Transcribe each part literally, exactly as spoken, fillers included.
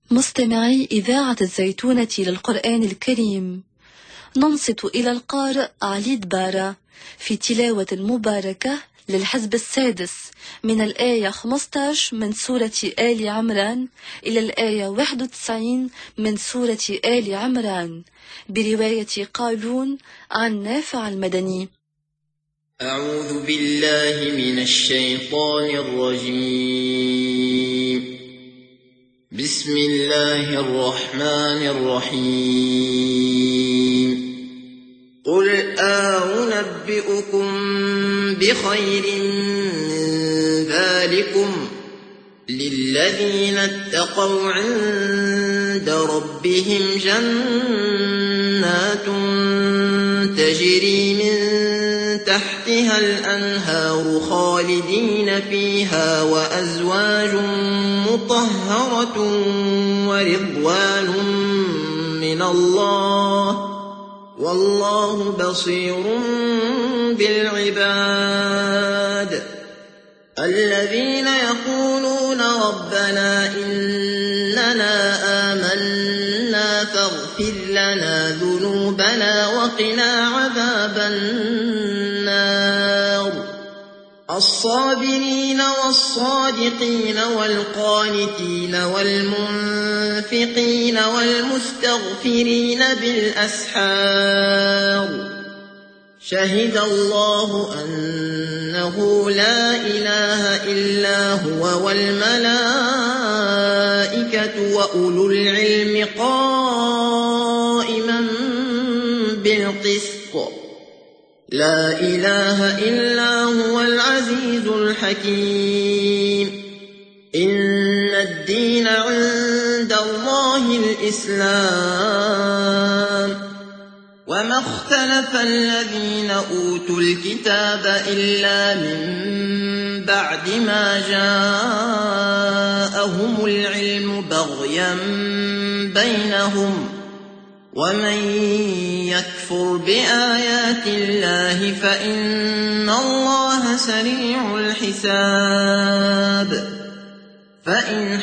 مستمعي إذاعة الزيتونة للقرآن الكريم، ننصت إلى القارئ علي دبارة في تلاوة مباركة للحزب السادس من الآية خمسة عشر من سورة آل عمران إلى الآية واحد وتسعين من سورة آل عمران برواية قالون عن نافع المدني. أعوذ بالله من الشيطان الرجيم. بسم الله الرحمن الرحيم. قل أنبئكم بخير من ذلكم للذين اتقوا عند ربهم جنات تجري من تحتها الأنهار خالدين فيها وأزواج مطهرة ورضوان من الله والله بصير بالعباد. الذين يقولون ربنا إننا آمنا فاغفر لنا ذنوبنا وقنا عذاب النار. الصابرين والصادقين والقانتين والمنفقين والمستغفرين بالأسحار. شهد الله أنه لا إله إلا هو والملائكة وأولو العلم قائما بالقسط. لا إله إلا هو العزيز الحكيم. إن الدين عند الله الإسلام. وما اختلف الذين أوتوا الكتاب إلا من بعد ما جاءهم العلم بغيا بينهم. ومن يكفر بآيات الله فإن الله سريع الحساب. فإن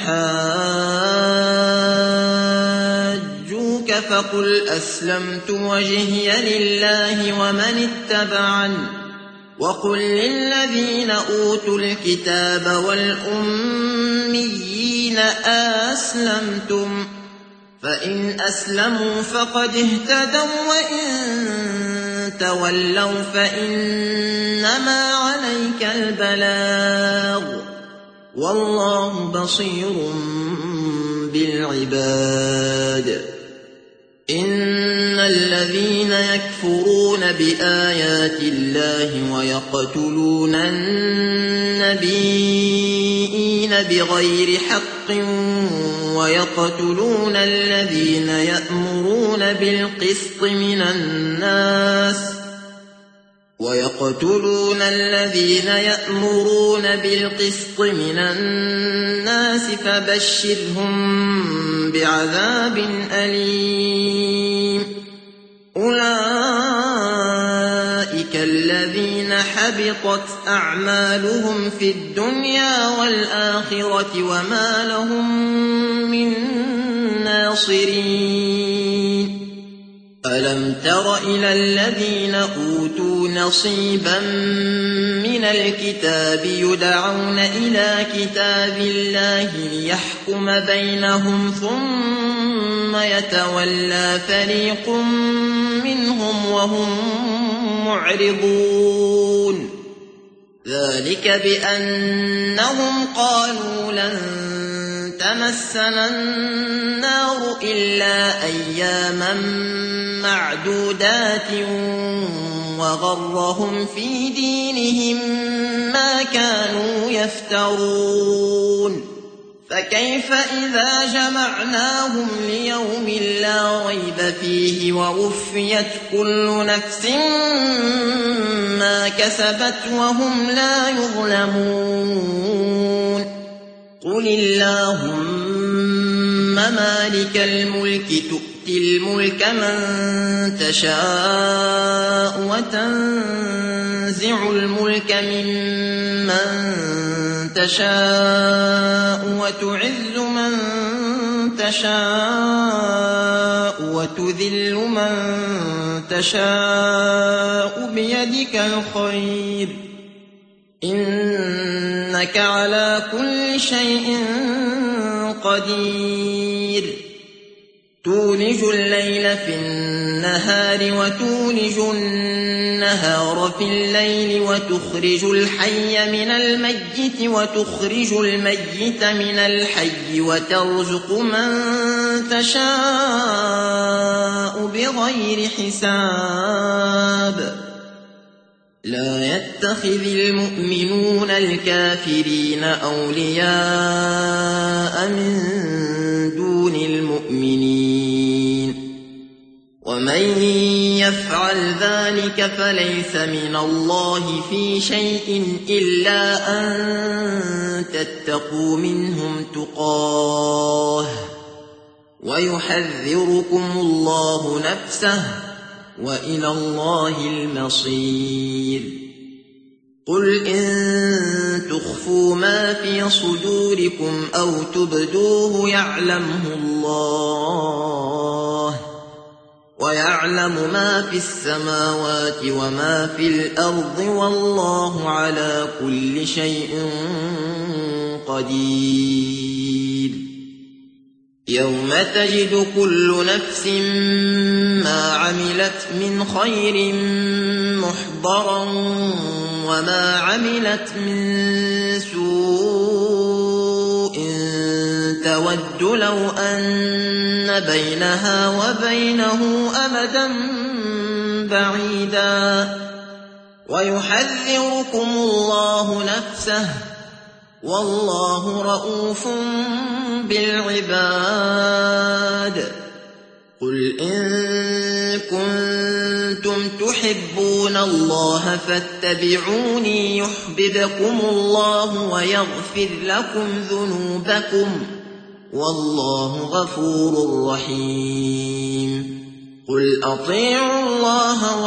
حاجوك فقل أسلمت وجهي لله ومن اتبعني وقل للذين أوتوا الكتاب والأميين أسلمتم فإن أسلموا فقد اهتدوا وإن تولوا فإنما عليك البلاغ والله بصير بالعباد. إن الذين يكفرون بآيات الله ويقتلون النبيين بغير حق ويقتلون الذين يأمرون بالقسط من الناس ويقتلون الذين يأمرون بالقسط من الناس فبشرهم بعذاب أليم. أولئك الذين حبطت أعمالهم في الدنيا والآخرة وما لهم من ناصرين. ألم تر إلى الذين أوتوا نصيبا من الكتاب يدعون إلى كتاب الله ليحكم بينهم ثم يتولى فريق منهم وهم معرضون. ذلك بأنهم قالوا لن تمسنا النار إلا أياما معدودات وغرهم في دينهم ما كانوا يفترون. فكيف إذا جمعناهم ليوم لا ريب فيه ووفيت كل نفس ما كسبت وهم لا يظلمون. قل اللهم مالك الملك تؤتي الملك من تشاء وتنزع الملك ممن تشاء وتعز من تشاء وتذل من تشاء بيدك الخير إنك على كل شيء قدير تولج الليل في النهار وتولج النهار في الليل وتخرج الحي من الميت وتخرج الميت من الحي وترزق من تشاء بغير حساب لا يتخذ المؤمنون الكافرين أولياء من دون المؤمنين ومن يفعل ذلك فليس من الله في شيء إلا أن تتقوا منهم تقاه ويحذركم الله نفسه وإلى الله المصير قل إن تخفوا ما في صدوركم أو تبدوه يعلمه الله ويعلم ما في السماوات وما في الأرض والله على كل شيء قدير يوم تجد كل نفس ما عملت من خير محضرا وما عملت من سوء تود لو أن بينها وبينه أمدا بعيدا ويحذركم الله نفسه والله رءوف بالعباد قل إن كنتم تحبون الله فاتبعوني يحببكم الله ويغفر لكم ذنوبكم والله غفور رحيم قل أطيعوا الله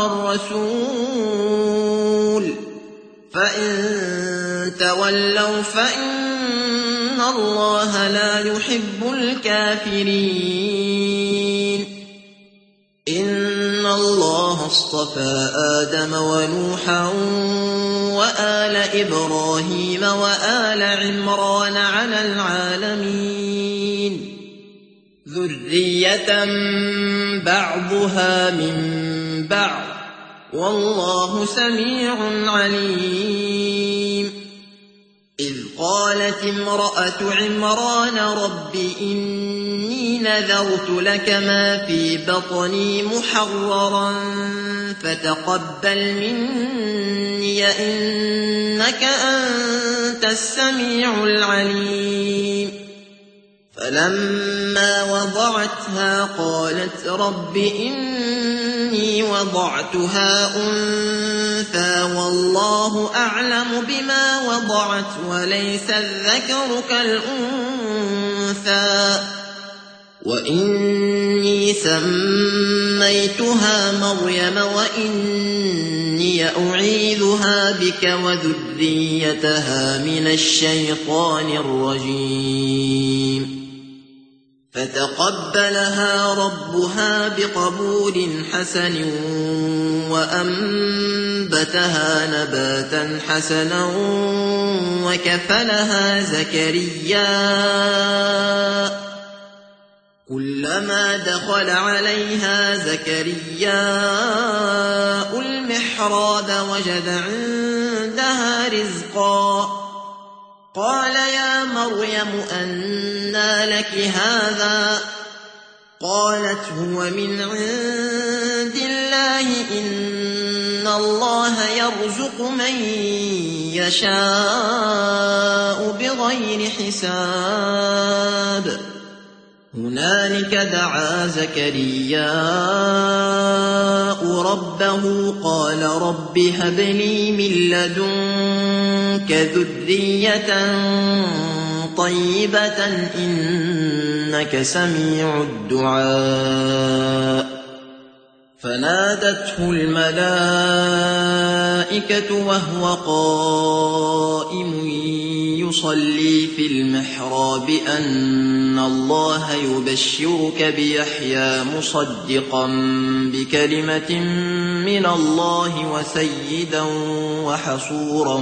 والرسول فإن تولوا فإن الله لا يحب الكافرين إن الله اصطفى آدم ونوحا وآل إبراهيم وآل عمران على العالمين ذرية بعضها من بعض والله سميع عليم إذ قالت امرأة عمران رب إني نذرت لك ما في بطني محررا فتقبل مني إنك أنت السميع العليم فلما وضعتها قالت رب إني وضعتها أنثى والله أعلم بما وضعت وليس الذكر كالأنثى وإني سميتها مريم وإني أعيذها بك وذريتها من الشيطان الرجيم فتقبلها ربها بقبول حسن وأنبتها نباتا حسنا وكفلها زكريا كلما دخل عليها زكرياء المحراب وجد عندها رزقا قال يا مريم أنى لك هذا قالت هو من عند الله إن الله يرزق من يشاء بغير حساب هنالك دعا زكرياء ربه قال رب هب لي من لدنك ذرية طيبة إنك سميع الدعاء فنادته الملائكة وهو قائم يصلي في المحراب أن الله يبشرك بيحيى مصدقا بكلمة من الله وسيدا وحصورا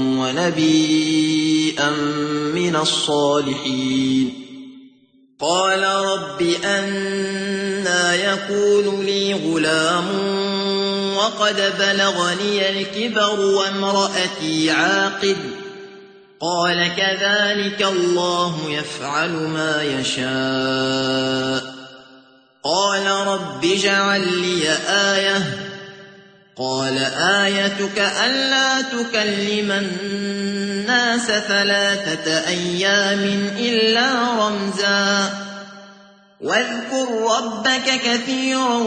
ونبيا من الصالحين. قال رب أنى يكون لي غلام وقد بلغني الكبر وامرأتي عاقر. قال كذلك الله يفعل ما يشاء. قال رب اجعل لي آية. قال آيتك ألا تكلم الناس ثلاثة أيام إلا رمزا واذكر ربك كثيرا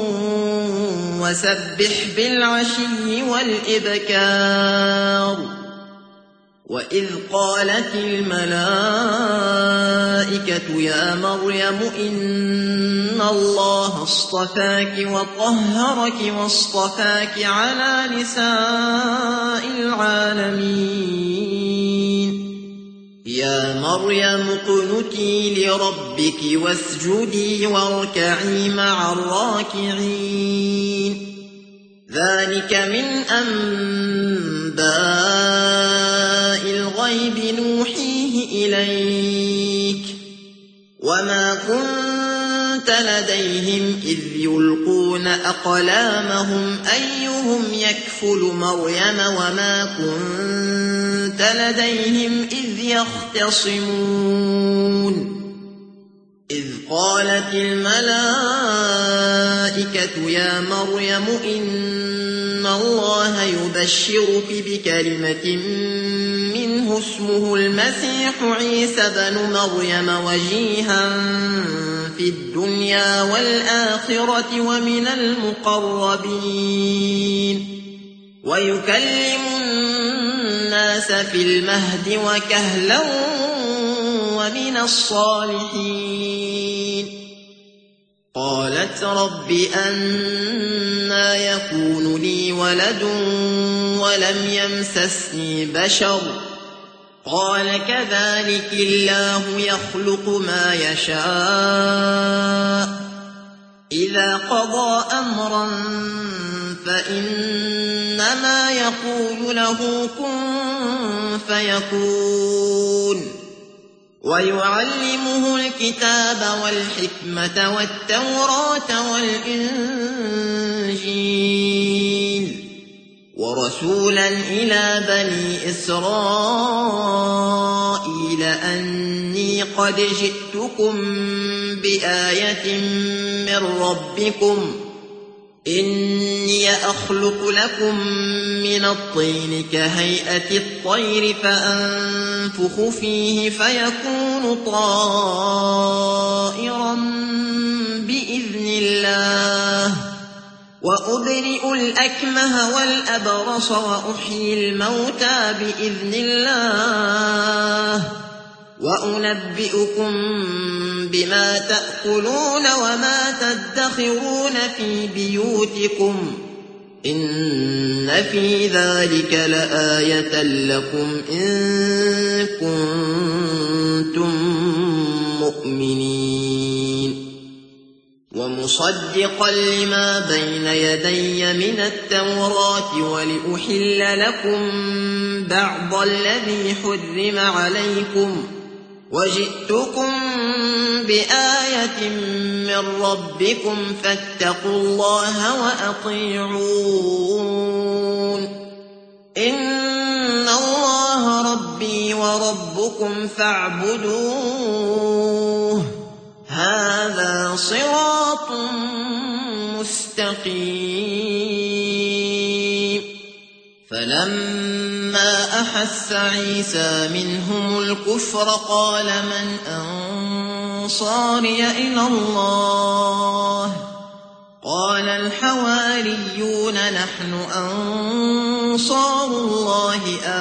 وسبح بالعشي والإبكار. وإذ قالت الملائكة يا مريم إن الله اصطفاك وطهرك واصطفاك على نساء العالمين. يا مريم اقنتي لربك واسجدي واركعي مع الراكعين. ذلك من أنباء الغيب نوحيه إليك وما كنت لديهم إذ يلقون أقلامهم أيهم يكفل مريم وما كنت لديهم إذ يختصمون. إذ قالت الملائكة يا مريم إن الله يبشرك بكلمة منه اسمه المسيح عيسى بن مريم وجيها في الدنيا والآخرة ومن المقربين ويكلم الناس في المهد وكهلا ومن الصالحين. قالت رب أنى يكون لي ولد ولم يمسسني بشر. قال كذلك الله يخلق ما يشاء إذا قضى أمرا فإنما يقول له كن فيكون. ويعلمه الكتاب والحكمة والتوراة والإنجيل ورسولا إلى بني إسرائيل أني قد جئتكم بآية من ربكم إني أخلق لكم من الطين كهيئة الطير فأنفخ فيه فيكون طائرا بإذن الله وأبرئ الأكمه والأبرص وأحيي الموتى بإذن الله وأنبئكم بما تأكلون وما تدخرون في بيوتكم إن في ذلك لآية لكم إن كنتم مؤمنين. ومصدقا لما بين يدي من التوراة ولأحل لكم بعض الذي حرم عليكم وجئتكم بآية من ربكم فاتقوا الله وأطيعون. إن الله ربي وربكم فاعبدوه هذا صراط مستقيم. فلما أحس عيسى منهم الكفر قال من أنصاري إلى الله قال الحواريون نحن أنصار الله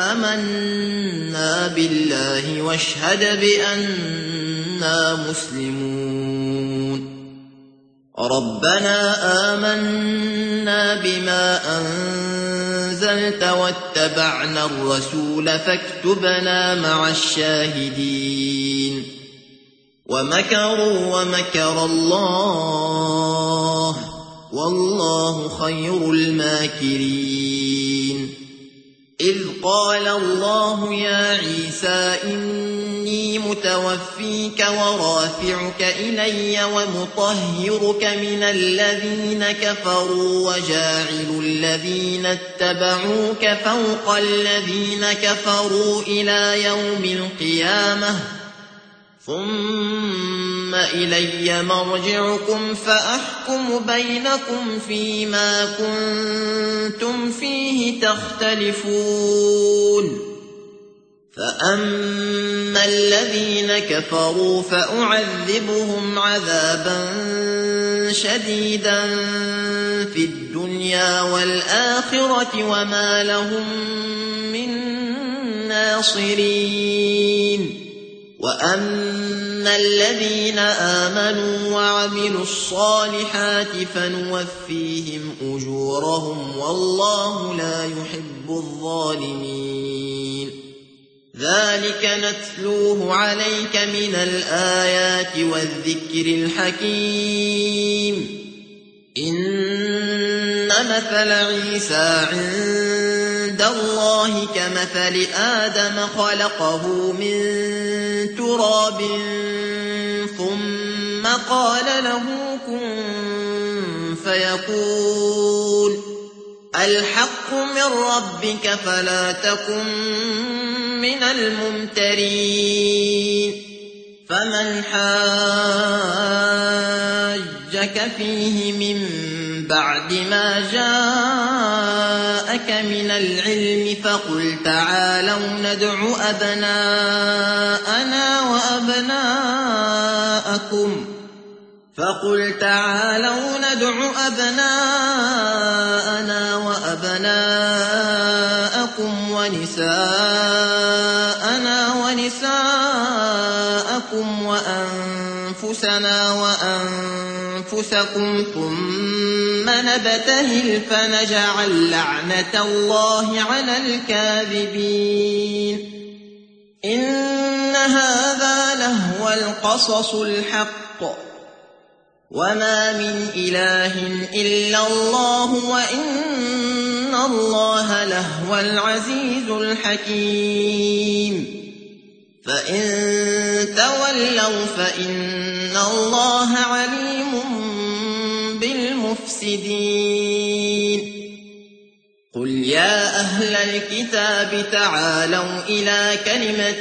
آمنا بالله واشهد بأننا مسلمون. ربنا آمنا بما أنزلت واتبعنا الرسول فاكتبنا مع الشاهدين ومكروا ومكر الله والله خير الماكرين إذ قال الله يا عيسى إني متوفيك ورافعك إلي ومطهرك من الذين كفروا وجاعل الذين اتبعوك فوق الذين كفروا إلى يوم القيامة ثم إلي مرجعكم فأحكم بينكم فيما كنتم فيه تختلفون فأما الذين كفروا فأعذبهم عذابا شديدا في الدنيا والآخرة وما لهم من ناصرين وأما الذين آمنوا وعملوا الصالحات فنوفيهم أجورهم والله لا يحب الظالمين ذلك نتلوه عليك من الآيات والذكر الحكيم إن مثل عيسى عند الله كمثل آدم خلقه من تراب ثم قال له كن فيكون الحق من ربك فلا تكن من الممترين فمن حاجك فيه من بعد ما جاءك من العلم فقل تعالوا ندع أبناءنا وأبناءكم فقل تعالوا ندع أبناءنا وأبناءكم ونساءنا ونساءكم وأنفسنا وأنفسكم ثم نبتهل فنجعل لعنة الله على الكاذبين إن هذا لهو القصص الحق وما من إله إلا الله وإن الله لهو العزيز الحكيم فإن تولوا فإن الله عليم بالمفسدين قل يا أهل الكتاب تعالوا إلى كلمة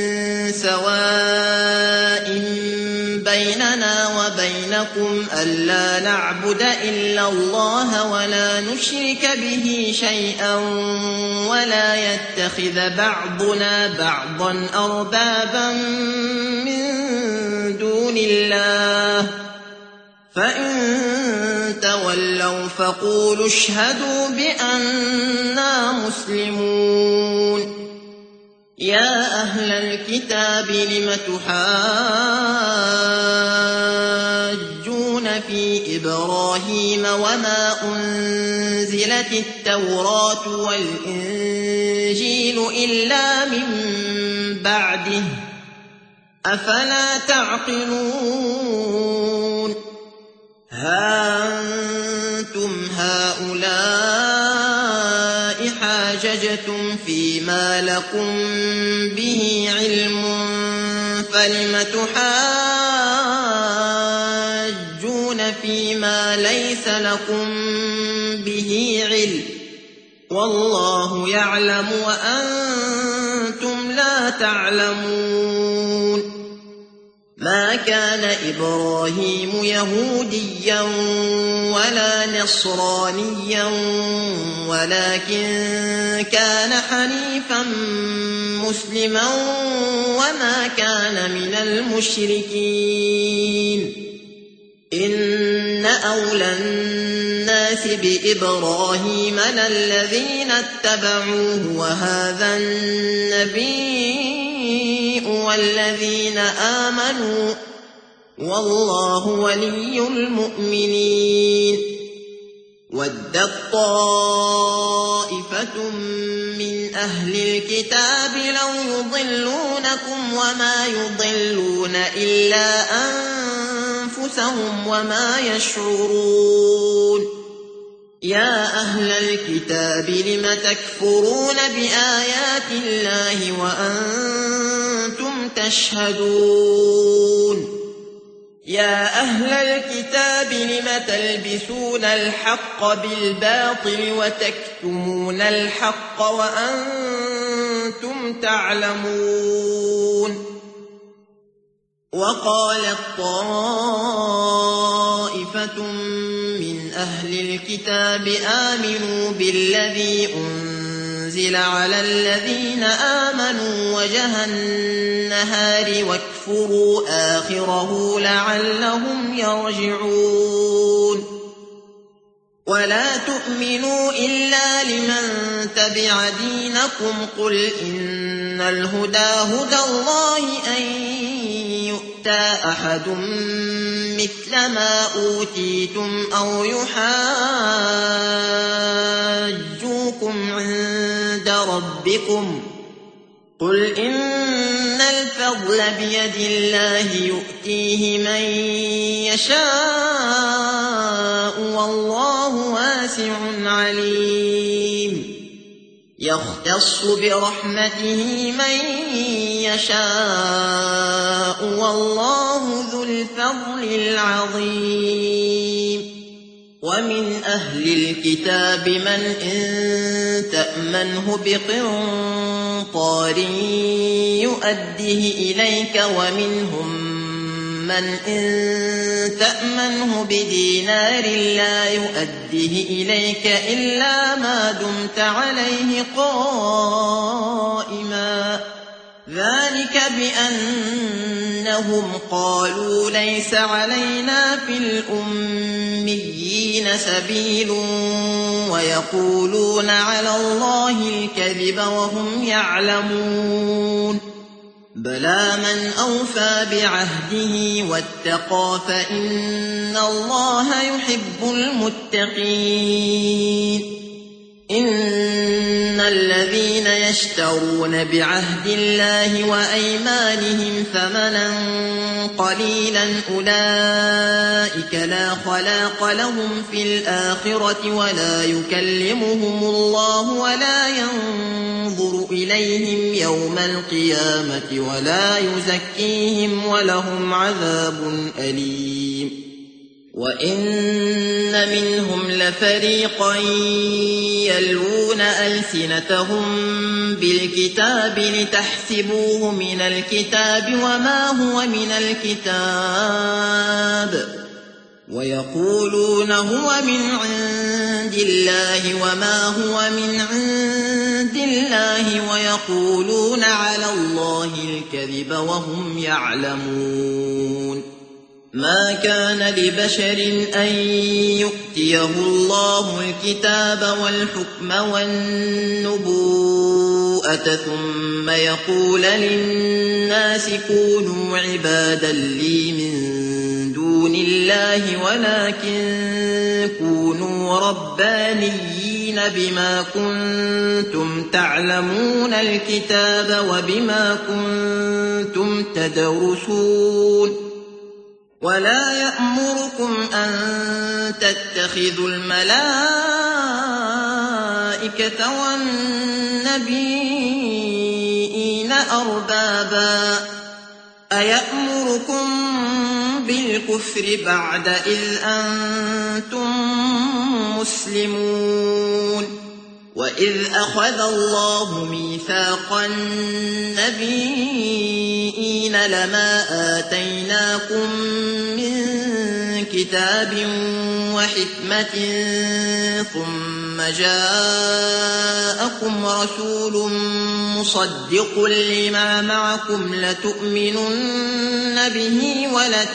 سواء بيننا وبينكم ألا نعبد إلا الله ولا نشرك به شيئا ولا يتخذ بعضنا بعضا أربابا من دون الله فإن تولوا فقولوا اشهدوا بأننا مسلمون يا أهل الكتاب لم تحاجون في إبراهيم وما أنزلت التوراة والإنجيل إلا من بعده أفلا تعقلون ها أنتم هؤلاء حاججتم فيما لكم به علم فلم تحاجون فيما ليس لكم به علم والله يعلم وأنتم لا تعلمون ما كان إبراهيم يهوديا ولا نصرانيا ولكن كان حنيفا مسلما وما كان من المشركين إن أولى الناس بإبراهيم للذين اتبعوه وهذا النبي والذين آمنوا والله ولي المؤمنين ودت طائفة من أهل الكتاب لو يضلونكم وما يضلون إلا أنفسهم وما يشعرون يا أهل الكتاب لم تكفرون بآيات الله وأنتم تشهدون يا أهل الكتاب لم تلبسون الحق بالباطل وتكتمون الحق وأنتم تعلمون وقالت طائفة من أهل الكتاب آمنوا بالذي أنزل على الذين آمنوا وجه النهار واكفروا آخره لعلهم يرجعون ولا تؤمنوا إلا لمن تبع دينكم قل إن الهدى هدى الله أن يؤتى أحد مثل ما أوتيتم أو يحاجوكم عند ربكم قل إن الفضل بيد الله يؤتيه من يشاء والله واسع عليم يختص برحمته من يشاء والله ذو الفضل العظيم ومن أهل الكتاب من إن تأمنه بقنطار يؤده إليك ومنهم من إن تأمنه بدينار لا يؤده إليك إلا ما دمت عليه قائما ذلك بأنهم قالوا ليس علينا في الأميين سبيل ويقولون على الله الكذب وهم يعلمون بلى من أوفى بعهده واتقى فإن الله يحب المتقين إن الذين يشترون بعهد الله وأيمانهم ثمنا قليلا أولئك لا خلاق لهم في الآخرة ولا يكلمهم الله ولا ينظر إليهم يوم القيامة ولا يزكيهم ولهم عذاب أليم وإن منهم لفريقا يلوون ألسنتهم بالكتاب لتحسبوه من الكتاب وما هو من الكتاب ويقولون هو من عند الله وما هو من عند الله ويقولون على الله الكذب وهم يعلمون ما كان لبشر أن يؤتيه الله الكتاب والحكم والنبوءة ثم يقول للناس كونوا عبادا لي من دون الله ولكن كونوا ربانيين بما كنتم تعلمون الكتاب وبما كنتم تدرسون ولا يأمركم أن تتخذوا الملائكة والنبيين أربابا أيأمركم بالكفر بعد إذ أنتم مسلمون وإذ أخذ الله ميثاق النبيين لما آتيناكم من كتاب وحكمة ثم جاءكم رسول مصدق لما معكم لتؤمنن به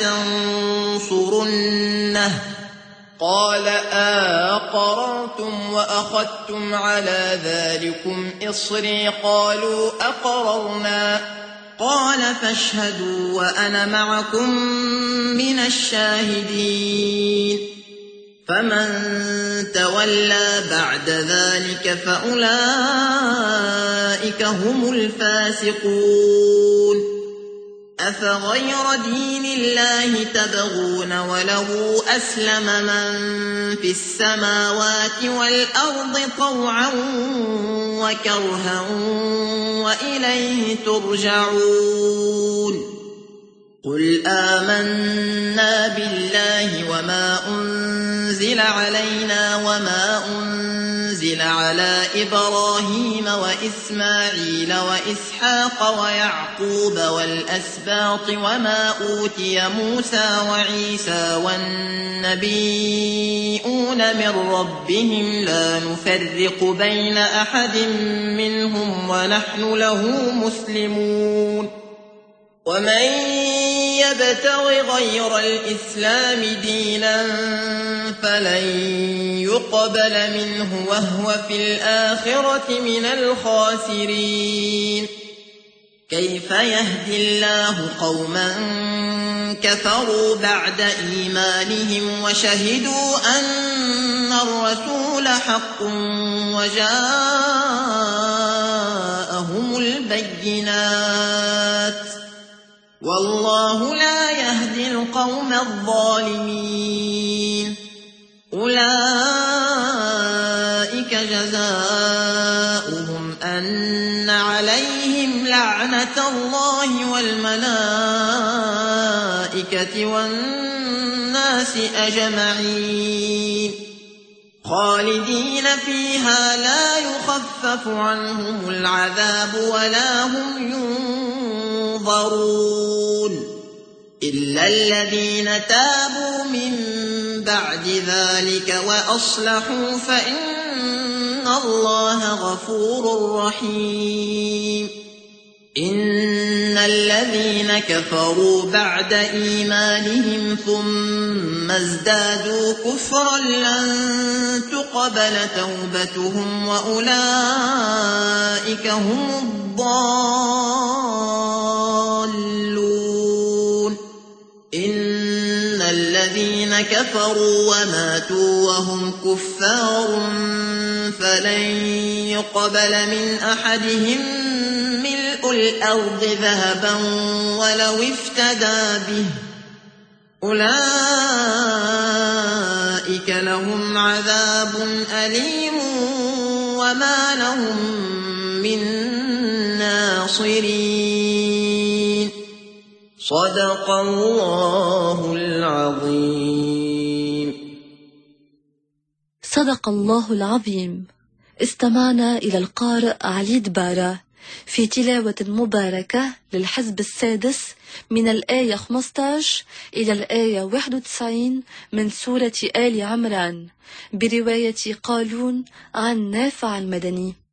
ولتنصرنه قال أقررتم وأخذتم على ذلكم إصري قالوا أقررنا قال فاشهدوا وأنا معكم من الشاهدين فمن تولى بعد ذلك فأولئك هم الفاسقون أفغير دين الله تبغون وله أسلم من في السماوات والأرض طوعا وكرها وإليه ترجعون قل آمنا بالله وما أنزل علينا وما أنزل على إبراهيم وإسماعيل وإسحاق ويعقوب والأسباط وما أوتي موسى وعيسى والنبيون من ربهم لا نفرق بين أحد منهم ونحن له مسلمون ومن يبتغ غير الإسلام دينا فلن يقبل منه وهو في الآخرة من الخاسرين كيف يهدي الله قوما كفروا بعد إيمانهم وشهدوا أن الرسول حق وجاءهم البينات والله لا يهدي القوم الظالمين أولئك جزاؤهم أن عليهم لعنة الله والملائكة والناس أجمعين خالدين فيها لا يخفف عنهم العذاب ولا هم ينظرون إلا الذين تابوا من بعد ذلك وأصلحوا فإن الله غفور رحيم إن الذين كفروا بعد إيمانهم ثم ازدادوا كفرا لن تقبل توبتهم وأولئك هم الضالون إن الذين كفروا وماتوا وهم كفار فلن يقبل من أحدهم ملء الأرض ذهبا ولو افتدى به أولئك لهم عذاب أليم وما لهم من ناصرين صدق الله العظيم. صدق الله العظيم. استمعنا إلى القارئ علي دبارة في تلاوة مباركة للحزب السادس من الآية خمسة عشر إلى الآية واحد وتسعين من سورة آل عمران برواية قالون عن نافع المدني.